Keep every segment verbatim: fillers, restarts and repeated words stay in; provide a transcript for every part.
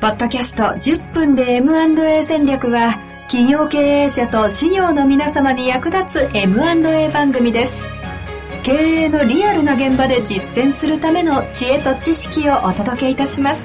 ポッドキャストじゅっぷんで エムアンドエー 戦略は、企業経営者と事業の皆様に役立つ エムアンドエー 番組です。経営のリアルな現場で実践するための知恵と知識をお届けいたします。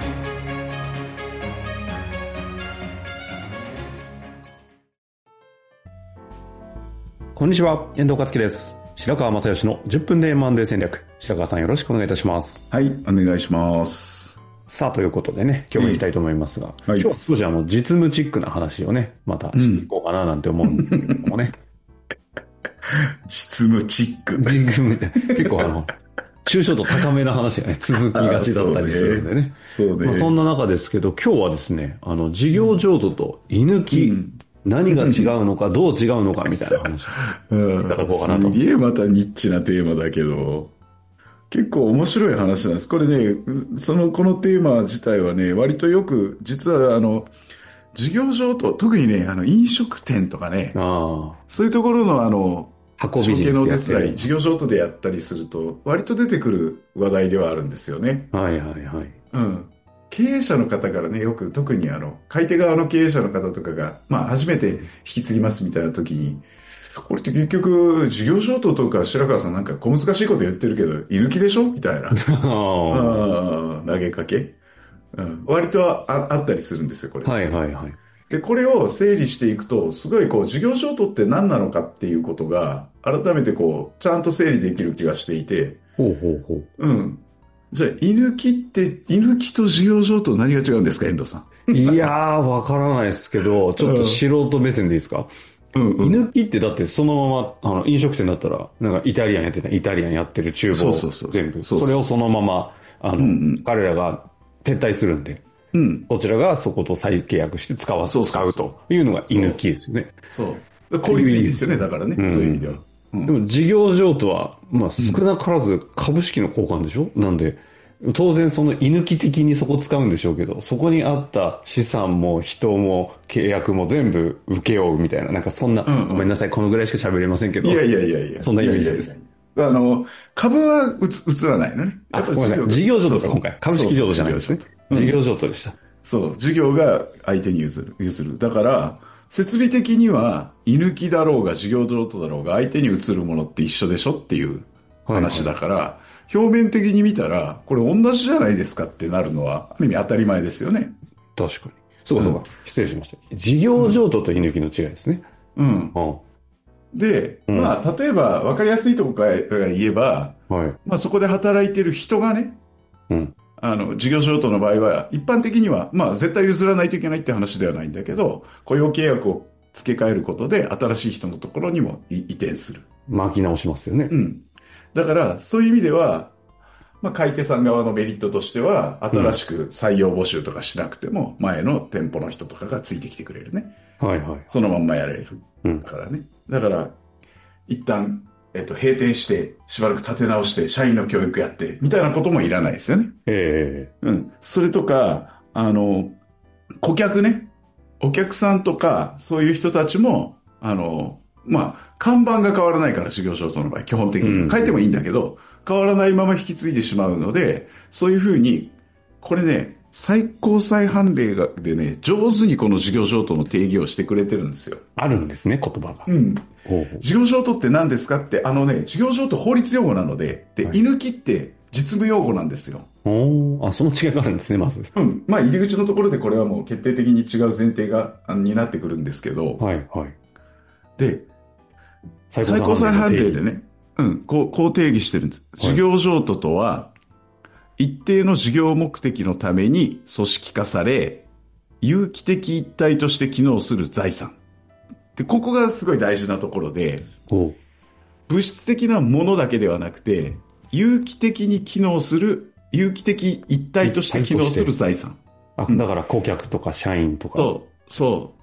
こんにちは、遠藤和樹です。白川正義のじゅっぷんで エムアンドエー 戦略。白川さんよろしくお願いいたします。 はい、お願いします。 さあ、ということでね、今日も行きたいと思いますが、 はい、 今日は少しあの、実務チックな話をね、またしていこうかななんて思うんですけどもね。 実務チック。 実務って結構あの、抽象度高めな話がね、続きがちだったりするんでね。 そうね。そうね。 まあ、そんな中ですけど、今日はですね、あの、事業譲渡と居抜き、うん、何が違うのか、どう違うのかみたいな話をいただこうかなと。 すげえまたニッチなテーマだけど、結構面白い話なんです。これね、その、このテーマ自体はね、割とよく、実はあの、事業譲渡、特にね、あの、飲食店とかね、あそういうところのあの、 運びのお手伝い、事業譲渡でやったりすると、割と出てくる話題ではあるんですよね。 はいはいはい。 うん。経営者の方からね、よく特にあの、買い手側の経営者の方とかが、まあ初めて引き継ぎますみたいな時に、これって結局、事業譲渡とか白川さんなんか小難しいこと言ってるけど、居抜きでしょみたいな。あ投げかけ、うん、割と あ, あったりするんですよ、これ。 はいはいはい。 で、これを整理していくと、すごいこう、事業譲渡って何なのかっていうことが、改めてこう、ちゃんと整理できる気がしていて。 ほうほうほう。 うん。じゃあ、居抜きって、居抜きと事業譲渡何が違うんですか、遠藤さん。いやー、わからないですけど、ちょっと素人目線でいいですか、うんうん、居抜きってだってそのまま、あの、飲食店だったら、なんかイタリアンやってたイタリアンやってる厨房全部。それをそのまま、あの、うんうん、彼らが撤退するんで、うん、こちらがそこと再契約して使わす、使うというのが居抜きですよね。 そう。効率いいですよね、だからね、うん、そういう意味では。 うん、でも事業譲渡は、まあ少なからず株式の交換でしょ、うん、なんで、当然その居抜き的にそこ使うんでしょうけど、そこにあった資産も人も契約も全部請け負うみたいな、なんかそんな、うんうん、ごめんなさい、このぐらいしか喋れませんけど。 いやいやいやいや。 そんなイメージです。 いやいやいや、あの、株は映らないのね。 あ、ごめんなさい。事業譲渡か今回。株式譲渡じゃないですね。事業譲渡でした。 そう、事業が相手に譲る。譲る。だから、設備的には、居抜きだろうが事業譲渡だろうが相手に移るものって一緒でしょっていう話だから、はいはい、表面的に見たら、これ同じじゃないですかってなるのは、ある意味当たり前ですよね。 確かに。そうかそうか。うん、失礼しました。事業譲渡と居抜きの違いですね。 うん。うん、で、うん、まあ、例えば分かりやすいところから言えば、はい、まあそこで働いてる人がね、うん、あの、事業譲渡の場合は、一般的には、まあ絶対譲らないといけないって話ではないんだけど、雇用契約を付け替えることで、新しい人のところにも移転する。 巻き直しますよね。 うん。だから、そういう意味では、まあ、買い手さん側のメリットとしては、新しく採用募集とかしなくても、前の店舗の人とかがついてきてくれるね。 はいはい。 そのまんまやれる。うん。だからね。だから、一旦、えっと、閉店して、しばらく立て直して、社員の教育やって、みたいなこともいらないですよね。 ええー。うん。それとか、あの、顧客ね。お客さんとか、そういう人たちも、あの、まあ、看板が変わらないから、事業譲渡の場合、基本的に。変えてもいいんだけど、変わらないまま引き継いでしまうので、そういうふうに、これね、最高裁判例がでね、上手にこの事業譲渡の定義をしてくれてるんですよ。 あるんですね、言葉が。 うん。ほうほう。事業譲渡って何ですかって、あのね、事業譲渡法律用語なので、で、はい、居抜きって実務用語なんですよ。 おー、あ、その違いがあるんですね、まず。 うん。まあ、入り口のところでこれはもう決定的に違う前提が、になってくるんですけど。 はい、はい。 で、最高裁判例でね、うん、こう、こう定義してるんです。事業譲渡とは、一定の事業目的のために組織化され、有機的一体として機能する財産。で、ここがすごい大事なところで、物質的なものだけではなくて、有機的に機能する、有機的一体として機能する財産。 あ、だから顧客とか社員とか。 そう、そう、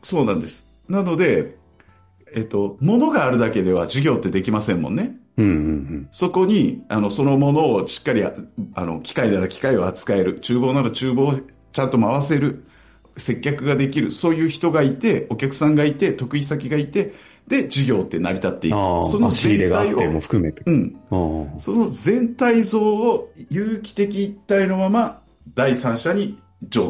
そうなんです。なので、えっと、物があるだけでは事業ってできませんもんね。 うんうんうん、 そこに、あの、そのものをしっかり、あの、機械なら機械を扱える、厨房なら厨房をちゃんと回せる、接客ができる、そういう人がいて、お客さんがいて、得意先がいて、で、事業って成り立っていく。 その全体を、仕入れがあっても含めて。 うん。その全体像を有機的一体のまま第三者に譲渡する。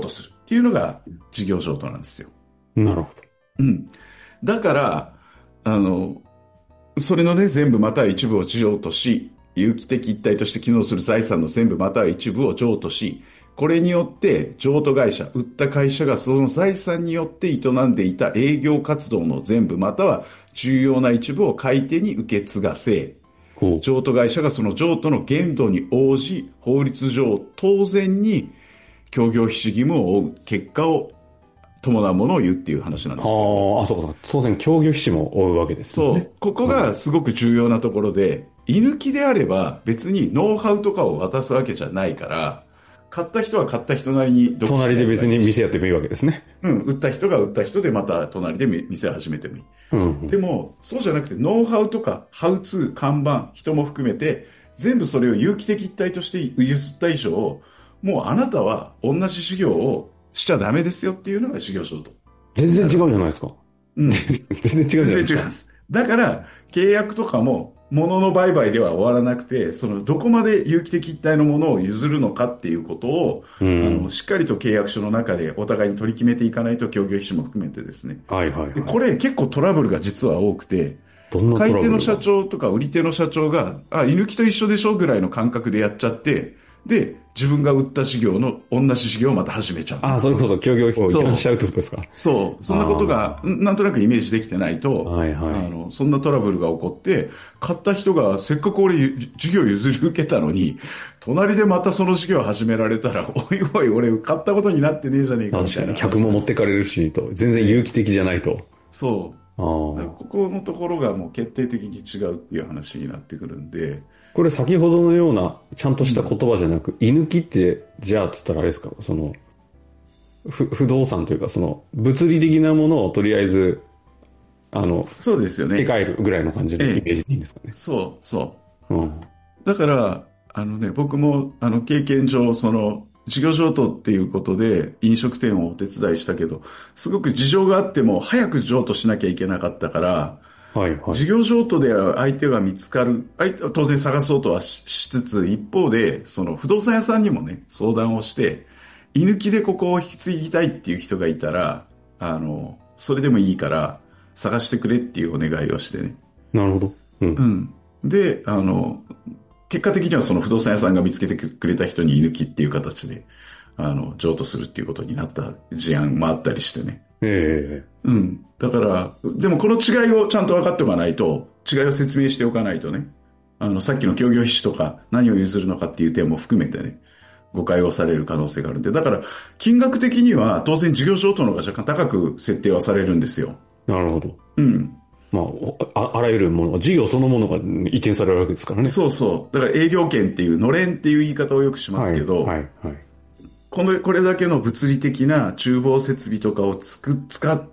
っていうのが事業譲渡なんですよ。 なるほど。 うん。だから、あの、それのね、全部または一部を譲渡し、有機的一体として機能する財産の全部または一部を譲渡し、これによって譲渡会社、売った会社がその財産によって営んでいた営業活動の全部または重要な一部を買い手に受け継がせ、譲渡会社がその譲渡の限度に応じ、法律上当然に協業必至義務を負う結果を伴うものを言うっていう話なんです。 はあ、あ、そうかそうか。当然協業必至も負うわけですよね。 そう。ここがすごく重要なところで、居抜きであれば別にノウハウとかを渡すわけじゃないから、買った人は買った人なりに隣で別に店やってもいいわけですね。 うん。売った人が売った人でまた隣で店を始めてもいい。うんうん、でも、そうじゃなくてノウハウとかハウツー、看板、人も含めて全部それを有機的一体として譲った以上、もうあなたは同じ事業をしちゃダメですよっていうのが事業譲渡。 全然違うじゃないですか。うん。全然違うじゃないですか。全然違います。 だから、契約とかも、物の売買では終わらなくて、その、どこまで有機的一体のものを譲るのかっていうことを、うん、あの、しっかりと契約書の中でお互いに取り決めていかないと、協業必至も含めてですね。 はいはい、はい。 これ結構トラブルが実は多くて、どんなトラブル？買い手の社長とか売り手の社長が、あ、居抜きと一緒でしょぐらいの感覚でやっちゃって、で、自分が売った事業の同じ事業をまた始めちゃう。 ああ、そういうこと、協業費を違反しちゃうってことですか。 そう。そんなことが、なんとなくイメージできてないと、はいはい、あの、そんなトラブルが起こって、買った人がせっかく俺、事業譲り受けたのに、隣でまたその事業を始められたら、おいおい、俺買ったことになってねえじゃねえかみたいな。 確かに、客も持ってかれるし、と。全然有機的じゃないと。 そう。あここのところがもう決定的に違うっていう話になってくるんで、 これ先ほどのようなちゃんとした言葉じゃなく、うん、居抜きってじゃあって言ったらあれですか、その不不動産というかその物理的なものをとりあえずあのそうですよね、 付け替えるぐらいの感じのイメージでいいんですかね。ええ、 そうそう、うん、だからあのね僕もあの経験上その事業譲渡っていうことで飲食店をお手伝いしたけど、すごく事情があっても早く譲渡しなきゃいけなかったから。はいはい、事業譲渡で相手が見つかる、当然探そうとは し, しつつ、一方で、その不動産屋さんにもね、相談をして、居抜きでここを引き継ぎたいっていう人がいたら、あの、それでもいいから探してくれっていうお願いをしてね。 なるほど。うん。 うん。で、あの、結果的にはその不動産屋さんが見つけてくれた人に居抜きっていう形で、あの、譲渡するっていうことになった事案もあったりしてね。 ええー。 うん。だから、でもこの違いをちゃんと分かっておかないと、違いを説明しておかないとね、あの、さっきの協業必至とか何を譲るのかっていう点も含めてね、誤解をされる可能性があるんで、だから、金額的には当然事業譲渡の方が若干高く設定はされるんですよ。 なるほど。 うん。 まあ、あ, あらゆるものが、事業そのものが移転されるわけですからね。 そうそう。だから営業権っていう、のれんっていう言い方をよくしますけど、 はい、はい、はい。 この、これだけの物理的な厨房設備とかをつく、使って、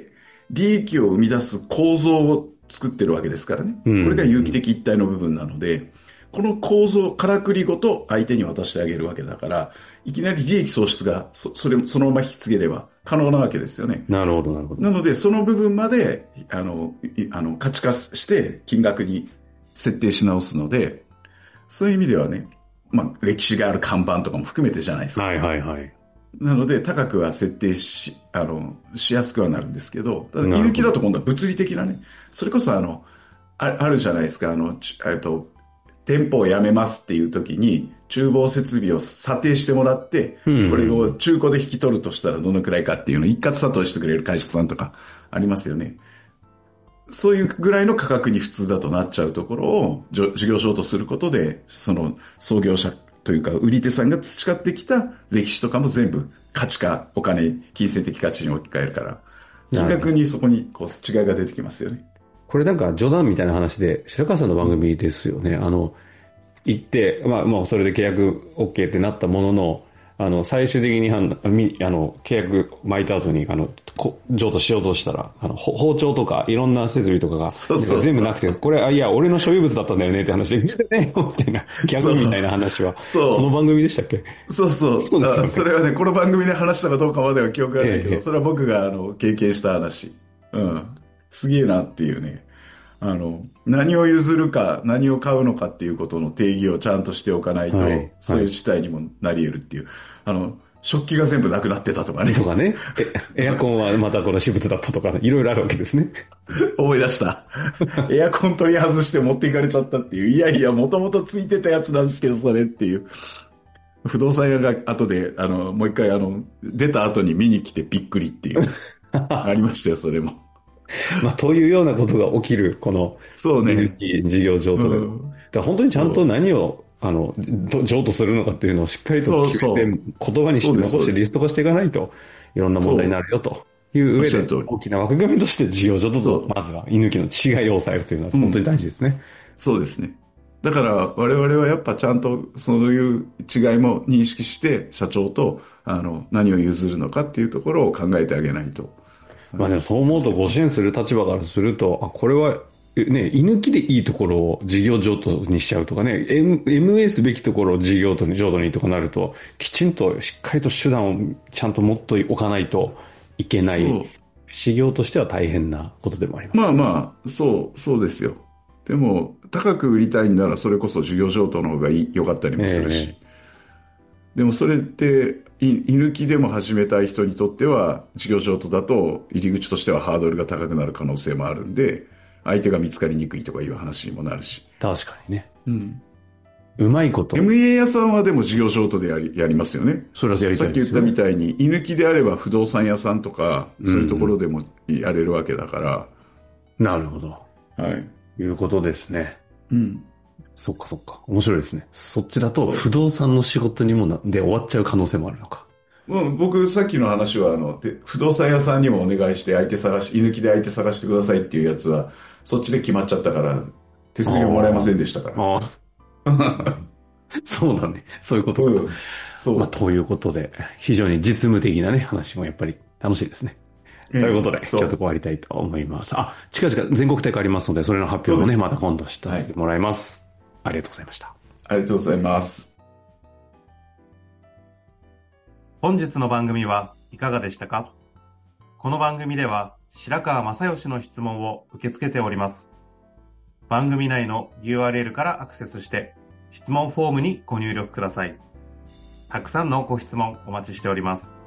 利益を生み出す構造を作ってるわけですからね。これが有機的一体の部分なので、この構造、からくりごと相手に渡してあげるわけだから、いきなり利益創出が、そ、それ、そのまま引き継げれば可能なわけですよね。 なるほど、なるほど。 なので、その部分まで、あの、あの、価値化して金額に設定し直すので、そういう意味ではね、まあ、歴史がある看板とかも含めてじゃないですか。 はいはいはい。 なので、高くは設定し、あの、しやすくはなるんですけど、ただ、居抜きだと今度は物理的なね、それこそあの、あ, あるじゃないですか、あの、えっと、店舗を辞めますっていう時に、厨房設備を査定してもらって、うんうん、これを中古で引き取るとしたらどのくらいかっていうのを一括査定してくれる会社さんとかありますよね。そういうぐらいの価格に普通だとなっちゃうところを事業譲渡することで、その創業者というか売り手さんが培ってきた歴史とかも全部価値化、お金、金銭的価値に置き換えるから、金額にそこにこう違いが出てきますよね。 これなんか冗談みたいな話で、白川さんの番組ですよね。あの、行って、まあもうそれで契約 OK ってなったものの、あの、最終的にあの、あの契約巻いた後に、あの、譲渡しようとしたら、あの、包丁とかいろんな設備とかが、そうそうそう全部なくて、これ、あ、いや、俺の所有物だったんだよねって話で、見てねよ、みたいな、逆みたいな話は、そうこの番組でしたっけ？ そうそう。そうですよね。それはね、この番組で話したかどうかまでは記憶がないけど、ええ、それは僕が、あの、経験した話。うん。すげえなっていうね。あの、何を譲るか、何を買うのかっていうことの定義をちゃんとしておかないと、はい、そういう事態にもなり得るっていう。あの、 食器が全部なくなってたとかね。 とかね。エアコンはまたこの私物だったとか、ね、いろいろあるわけですね。 思い出した。エアコン取り外して持っていかれちゃったっていう。いやいや、もともとついてたやつなんですけど、それっていう。不動産屋が後で、あの、もう一回あの、出た後に見に来てびっくりっていう。ありましたよ、それも。 まあ、というようなことが起きる、この、 そうね。 事業譲渡で。うん、だから本当にちゃんと何を、あの、譲渡するのかっていうのをしっかりと決めて、言葉にして残してリスト化していかないと、いろんな問題になるよという上で、大きな枠組みとして事業譲渡と、まずは居抜きの違いを抑えるというのは本当に大事ですね。うん、 そうですね。だから我々はやっぱちゃんとそういう違いも認識して社長とあの何を譲るのかっていうところを考えてあげないと。 まあでもそう思うとご支援する立場からすると、あ、これはね、居抜きでいいところを事業譲渡にしちゃうとかね、M、エムエー すべきところを事業譲渡にとかなると、きちんとしっかりと手段をちゃんと持っておかないといけない、事業としては大変なことでもあります。 まあまあ、そう、そうですよ。でも、高く売りたいんならそれこそ事業譲渡の方がいい良かったりもするし。えー、でもそれって、居抜きでも始めたい人にとっては、事業譲渡だと入り口としてはハードルが高くなる可能性もあるんで、相手が見つかりにくいとかいう話にもなるし。 確かにね。 うん。 うまいこと。 エムイー 屋さんはでも事業譲渡でやり、やりますよね。 それはやりたいですよね。 さっき言ったみたいに、居抜きであれば不動産屋さんとか、そういうところでもやれるわけだから。 うん、なるほど。 はい。 いうことですね。 うん。 そっかそっか。面白いですね。そっちだと不動産の仕事にもな、で終わっちゃう可能性もあるのか。 うん、僕さっきの話は、あの、で不動産屋さんにもお願いして相手探し、居抜きで相手探してくださいっていうやつは、そっちで決まっちゃったから、手数料もらえませんでしたから。ああ。そうだね。そういうことか。うん、そう。まあ、ということで、非常に実務的なね、話もやっぱり楽しいですね。ということで、今日と終わりたいと思います。あ、近々全国大会ありますので、それの発表もね、また今度したせてもらいます、はい。ありがとうございました。 ありがとうございます。 本日の番組はいかがでしたか？この番組では、白川正義の質問を受け付けております。番組内の ユーアールエル からアクセスして、質問フォームにご入力ください。たくさんのご質問お待ちしております。